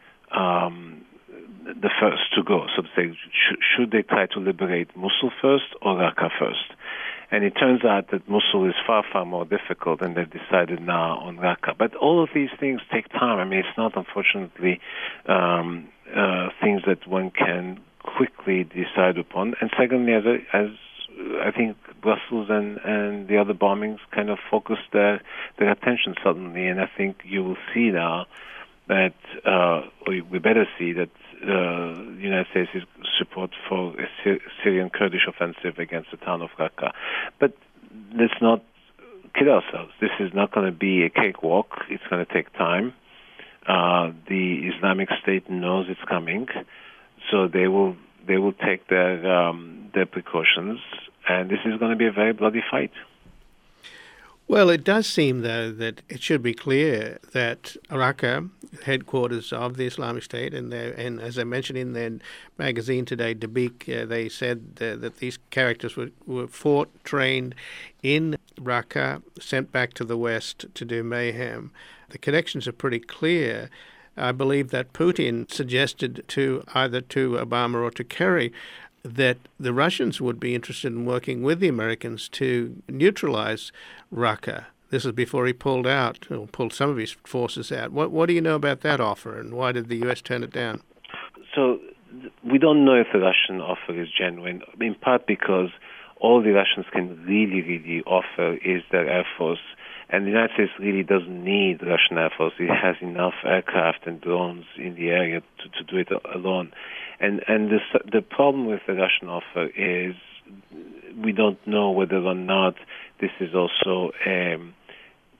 to go. So to say, should they try to liberate Mosul first or Raqqa first? And it turns out that Mosul is far, far more difficult, and they've decided now on Raqqa. But all of these things take time. I mean, it's not, unfortunately, things that one can quickly decide upon. And secondly, as I think Brussels and the other bombings kind of focused their attention suddenly, and I think you will see now that, or we better see that the United States' support for a Syrian Kurdish offensive against the town of Raqqa. But let's not kid ourselves. This is not going to be a cakewalk. It's going to take time. The Islamic State knows it's coming, so they will take their precautions, and this is going to be a very bloody fight. Well, it does seem, though, that it should be clear that Raqqa, headquarters of the Islamic State, and as I mentioned in their magazine today, Dabiq, they said that these characters were fought, trained in Raqqa, sent back to the West to do mayhem. The connections are pretty clear. I believe that Putin suggested either to Obama or to Kerry that the Russians would be interested in working with the Americans to neutralize Raqqa. This is before he pulled some of his forces out. What do you know about that offer, and why did the U.S. turn it down? So we don't know if the Russian offer is genuine, in part because all the Russians can really offer is their Air Force. And the United States really doesn't need the Russian Air Force. It has enough aircraft and drones in the area to do it alone. And the problem with the Russian offer is we don't know whether or not this is also a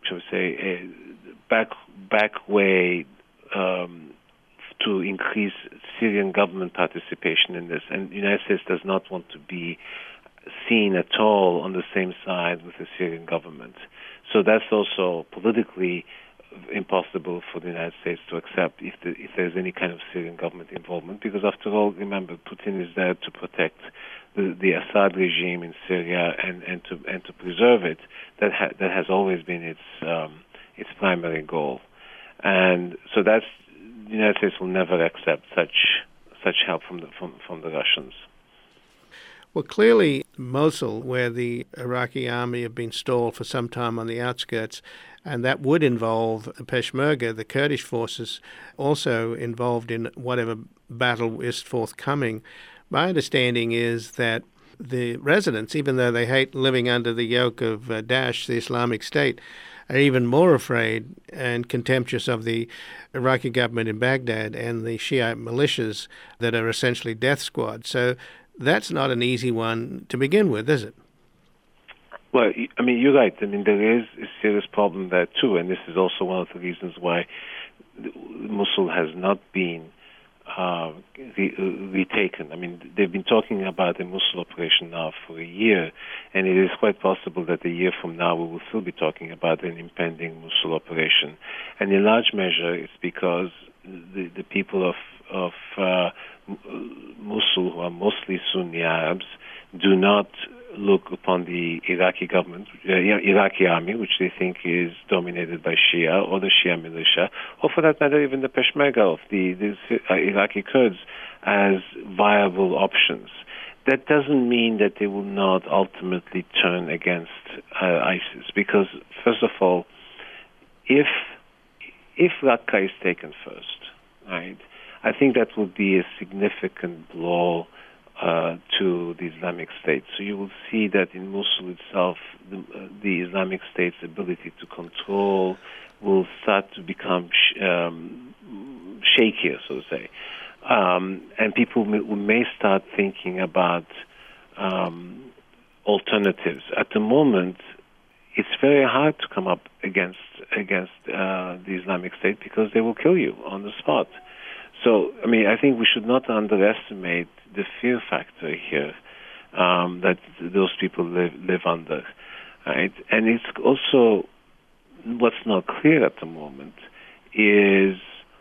shall we say, a back way to increase Syrian government participation in this. And the United States does not want to be seen at all on the same side with the Syrian government. So that's also politically impossible for the United States to accept if there's any kind of Syrian government involvement, because after all, remember, Putin is there to protect the Assad regime in Syria and to preserve it. That has always been its primary goal, and so the United States will never accept such help from the Russians. Well, clearly, Mosul, where the Iraqi army have been stalled for some time on the outskirts, and that would involve Peshmerga, the Kurdish forces, also involved in whatever battle is forthcoming. My understanding is that the residents, even though they hate living under the yoke of Daesh, the Islamic State, are even more afraid and contemptuous of the Iraqi government in Baghdad and the Shiite militias that are essentially death squad. So that's not an easy one to begin with, is it? Well, I mean, you're right. I mean, there is a serious problem there, too, and this is also one of the reasons why Mosul has not been retaken. I mean, they've been talking about the Mosul operation now for a year, and it is quite possible that a year from now we will still be talking about an impending Mosul operation. And in large measure, it's because the people of Mosul, who are mostly Sunni Arabs, do not look upon the Iraqi government, Iraqi army, which they think is dominated by Shia or the Shia militia, or for that matter, even the Peshmerga of the Iraqi Kurds, as viable options. That doesn't mean that they will not ultimately turn against ISIS, because, first of all, if Raqqa is taken first, right, I think that will be a significant blow to the Islamic State. So you will see that in Mosul itself, the Islamic State's ability to control will start to become shakier, so to say. And people may start thinking about alternatives. At the moment, it's very hard to come up against the Islamic State because they will kill you on the spot. So, I mean, I think we should not underestimate the fear factor here that those people live under, right? And it's also what's not clear at the moment is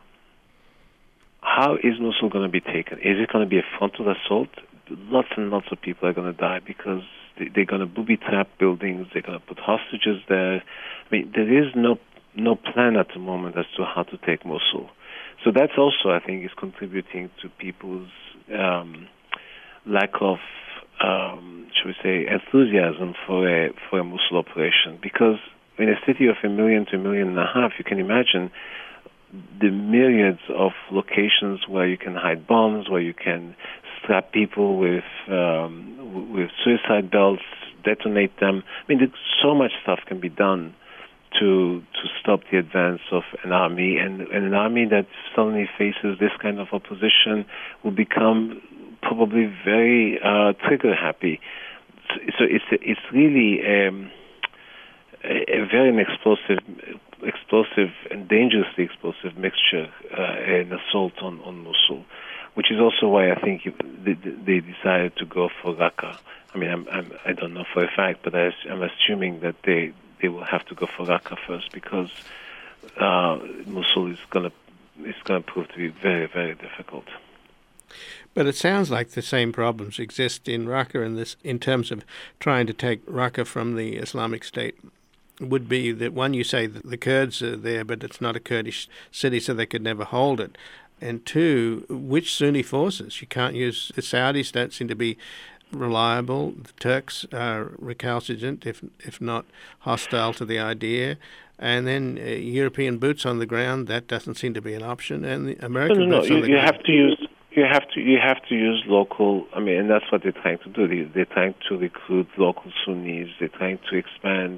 how is Mosul going to be taken? Is it going to be a frontal assault? Lots and lots of people are going to die because they're going to booby-trap buildings. They're going to put hostages there. I mean, there is no plan at the moment as to how to take Mosul. So that's also, I think, is contributing to people's lack of, shall we say, enthusiasm for a Mosul operation. Because in a city of 1 million to 1.5 million, you can imagine the myriads of locations where you can hide bombs, where you can strap people with suicide belts, detonate them. I mean, so much stuff can be done to stop the advance of an army, and an army that suddenly faces this kind of opposition will become probably very trigger happy. So it's really a very explosive and dangerously explosive mixture, an assault on Mosul, which is also why I think they decided to go for Raqqa. I mean, I don't know for a fact, but I'm assuming that they will have to go for Raqqa first because Mosul is going to prove to be very, very difficult. But it sounds like the same problems exist in Raqqa in terms of trying to take Raqqa from the Islamic State. Would be that, one, you say that the Kurds are there, but it's not a Kurdish city, so they could never hold it. And two, which Sunni forces? You can't use the Saudis. Don't seem to be reliable. The Turks are recalcitrant, if not hostile to the idea. And then European boots on the ground, that doesn't seem to be an option. And the American boots on the ground. You have to use local. I mean, and that's what they're trying to do. They're trying to recruit local Sunnis. They're trying to expand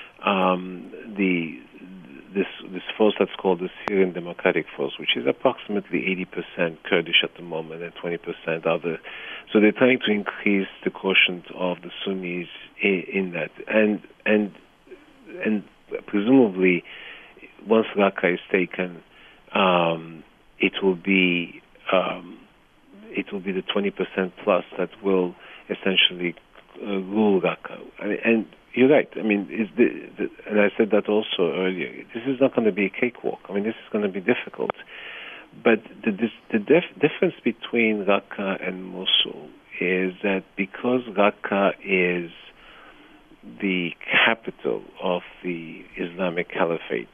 this force that's called the Syrian Democratic Force, which is approximately 80% Kurdish at the moment and 20% other. So they're trying to increase the quotient of the Sunnis in that. And presumably, once Raqqa is taken, it will be the 20% plus that will essentially rule Raqqa. And you're right. I mean, and I said that also earlier. This is not going to be a cakewalk. I mean, this is going to be difficult. But the difference between Raqqa and Mosul is that because Raqqa is the capital of the Islamic Caliphate,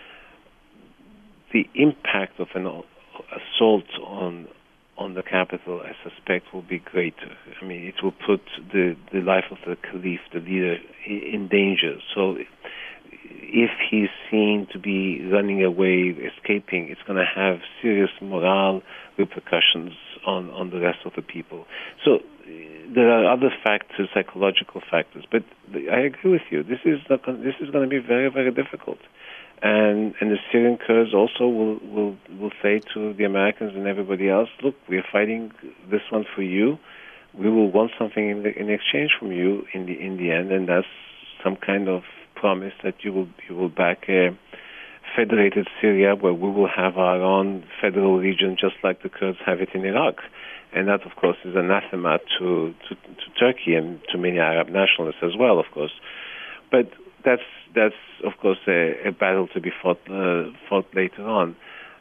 the impact of an assault on the capital, I suspect, will be greater. I mean, it will put the life of the caliph, the leader, in danger. So if he's seen to be running away, escaping, it's going to have serious moral repercussions on the rest of the people. So there are other factors, psychological factors, but I agree with you. This is going to be very, very difficult. And the Syrian Kurds also will say to the Americans and everybody else, look, we are fighting this one for you. We will want something in exchange from you in the end, and that's some kind of promise that you will back a federated Syria where we will have our own federal region just like the Kurds have it in Iraq. And that, of course, is anathema to Turkey and to many Arab nationalists as well, of course. But that's of course a battle to be fought later on.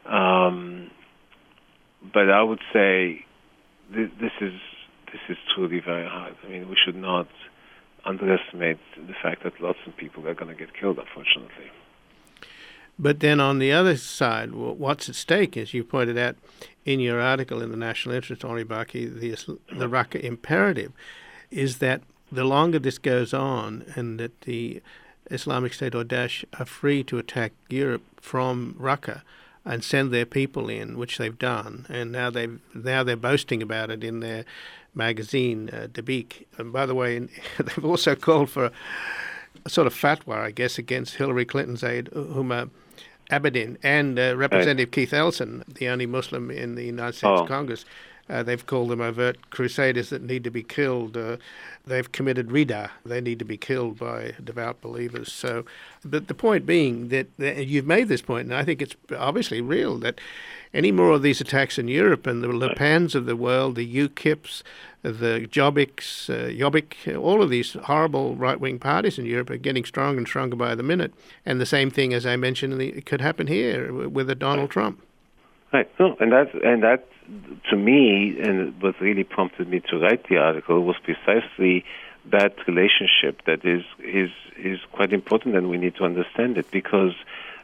But I would say this is truly very hard. I mean, we should not underestimate the fact that lots of people are going to get killed, unfortunately. But then on the other side, what's at stake, as you pointed out in your article in the National Interest, Henri Barkey, the Raqqa imperative, is that the longer this goes on and that the Islamic State or Daesh are free to attack Europe from Raqqa and send their people in, which they've done, and now they're boasting about it in their magazine, Dabiq. And by the way, they've also called for a sort of fatwa, I guess, against Hillary Clinton's aide, Huma Abedin, and Representative Keith Ellison, the only Muslim in the United States Congress. They've called them overt crusaders that need to be killed. They've committed Rida. They need to be killed by devout believers. So, but the point being that you've made this point, and I think it's obviously real, that any more of these attacks in Europe and the Le Pens of the world, the UKIPs, the Jobbik, all of these horrible right-wing parties in Europe are getting stronger and stronger by the minute. And the same thing, as I mentioned, it could happen here with a Donald Trump. Right. No, and that to me, and what really prompted me to write the article was precisely that relationship that is quite important, and we need to understand it, because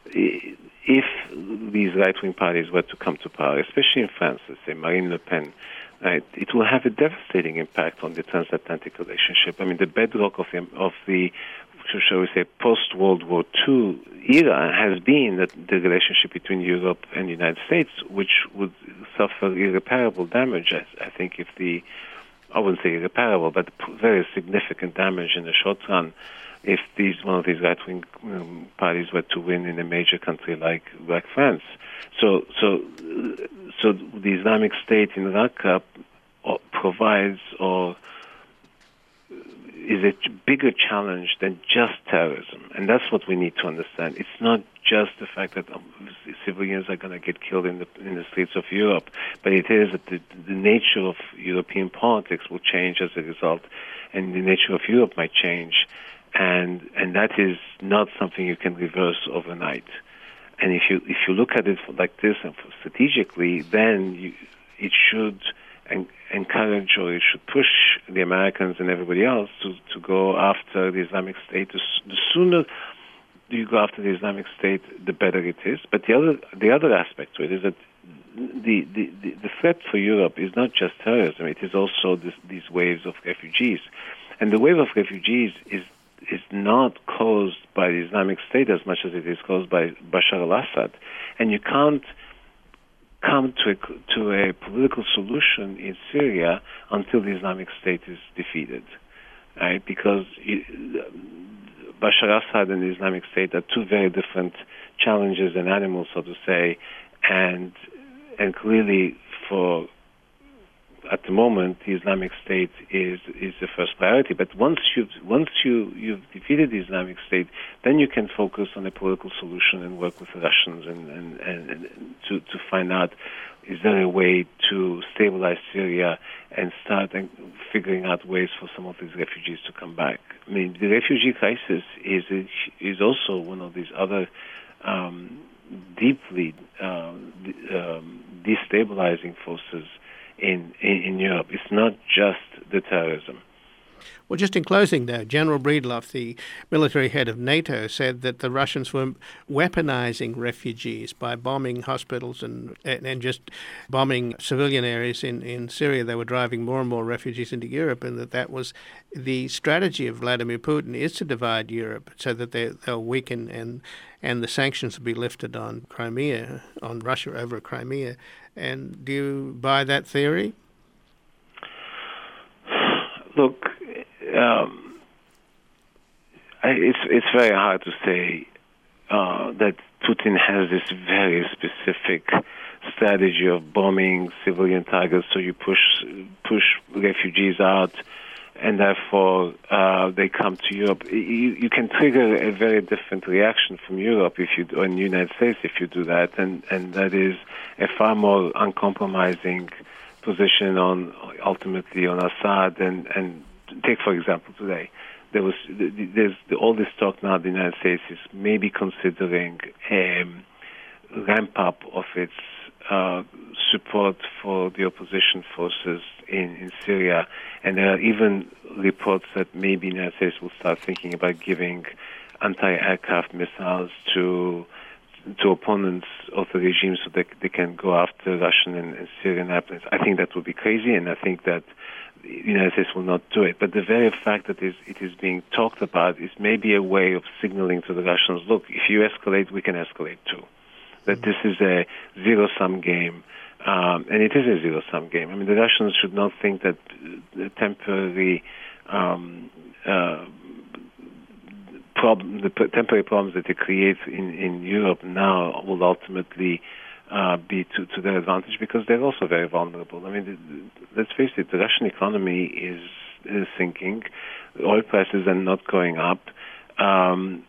if these right-wing parties were to come to power, especially in France, let's say Marine Le Pen, right, it will have a devastating impact on the transatlantic relationship. I mean, the bedrock of the shall we say, post-World War II era has been that the relationship between Europe and the United States, which would suffer irreparable damage, I think, I wouldn't say irreparable, but very significant damage in the short run, if one of these right-wing parties were to win in a major country like France. So the Islamic State in Raqqa provides or is a bigger challenge than just terrorism. And that's what we need to understand. It's not just the fact that civilians are going to get killed in the streets of Europe, but it is that the nature of European politics will change as a result, and the nature of Europe might change. And that is not something you can reverse overnight. And if you look at it like this and strategically, then it should encourage, or it should push the Americans and everybody else to go after the Islamic State. The sooner you go after the Islamic State, the better it is. But the other aspect to it is that the threat for Europe is not just terrorism; it is also these waves of refugees, and the wave of refugees is not caused by the Islamic State as much as it is caused by Bashar al-Assad, and you can't come to a political solution in Syria until the Islamic State is defeated, right? Because Bashar al-Assad and the Islamic State are two very different challenges and animals, so to say, and clearly for at the moment, the Islamic State is the first priority. But once you've defeated the Islamic State, then you can focus on a political solution and work with the Russians and to find out, is there a way to stabilize Syria and start figuring out ways for some of these refugees to come back? I mean, the refugee crisis is also one of these other deeply destabilizing forces in Europe. It's not just the terrorism. Well, just in closing, though, General Breedlove, the military head of NATO, said that the Russians were weaponizing refugees by bombing hospitals and just bombing civilian areas in Syria. They were driving more and more refugees into Europe, and that was the strategy of Vladimir Putin, is to divide Europe so that they'll weaken and the sanctions will be lifted on Crimea, on Russia over Crimea. And do you buy that theory? Look, it's very hard to say that Putin has this very specific strategy of bombing civilian targets, so you push refugees out, and therefore they come to Europe. You can trigger a very different reaction from Europe or in the United States if you do that, and that is a far more uncompromising position ultimately on Assad. And take, for example, today there's all this talk now. The United States is maybe considering a ramp up of its support for the opposition forces in Syria, and there are even reports that maybe the United States will start thinking about giving anti-aircraft missiles to opponents of the regime so that they can go after Russian and Syrian airplanes. I think that would be crazy, and I think that the United States will not do it. But the very fact that it is being talked about is maybe a way of signaling to the Russians, look, if you escalate, we can escalate too. That this is a zero-sum game, and it is a zero-sum game. I mean, the Russians should not think that the temporary temporary problems that they create in Europe now will ultimately be to their advantage, because they're also very vulnerable. I mean, let's face it, the Russian economy is sinking, oil prices are not going up, and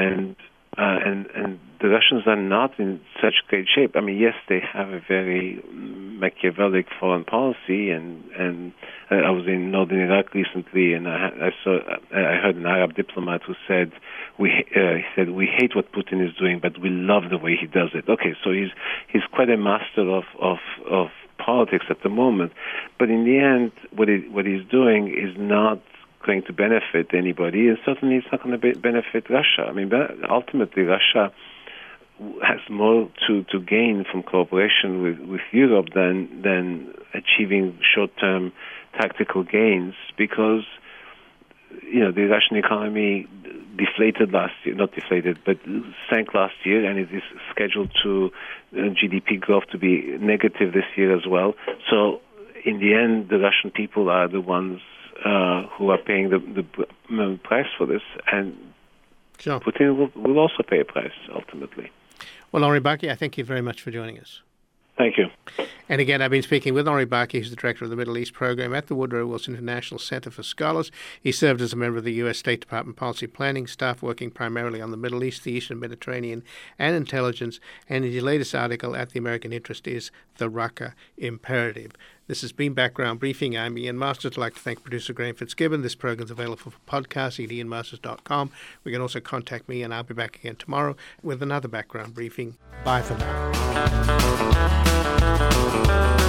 the Russians are not in such great shape. I mean, yes, they have a very Machiavellic foreign policy, and I was in northern Iraq recently, and I heard an Arab diplomat who said, we hate what Putin is doing, but we love the way he does it. Okay, so he's quite a master of politics at the moment, but in the end, what he's doing is not going to benefit anybody, and certainly it's not going to benefit Russia. I mean, ultimately, Russia has more to gain from cooperation with Europe than achieving short-term tactical gains, because the Russian economy deflated last year, not deflated, but sank last year, and it is scheduled to GDP growth to be negative this year as well. So in the end, the Russian people are the ones who are paying the price for this, and sure, Putin will also pay a price ultimately. Well, Henri Barkey, I thank you very much for joining us. Thank you. And again, I've been speaking with Henri Barkey, who's the director of the Middle East Program at the Woodrow Wilson International Center for Scholars. He served as a member of the U.S. State Department Policy Planning staff, working primarily on the Middle East, the Eastern Mediterranean, and intelligence. And his latest article at The American Interest is The Raqqa Imperative. This has been Background Briefing. I'm Ian Masters. I'd like to thank producer Graham Fitzgibbon. This program is available for podcasting at ianmasters.com. We can also contact me, and I'll be back again tomorrow with another Background Briefing. Bye for now.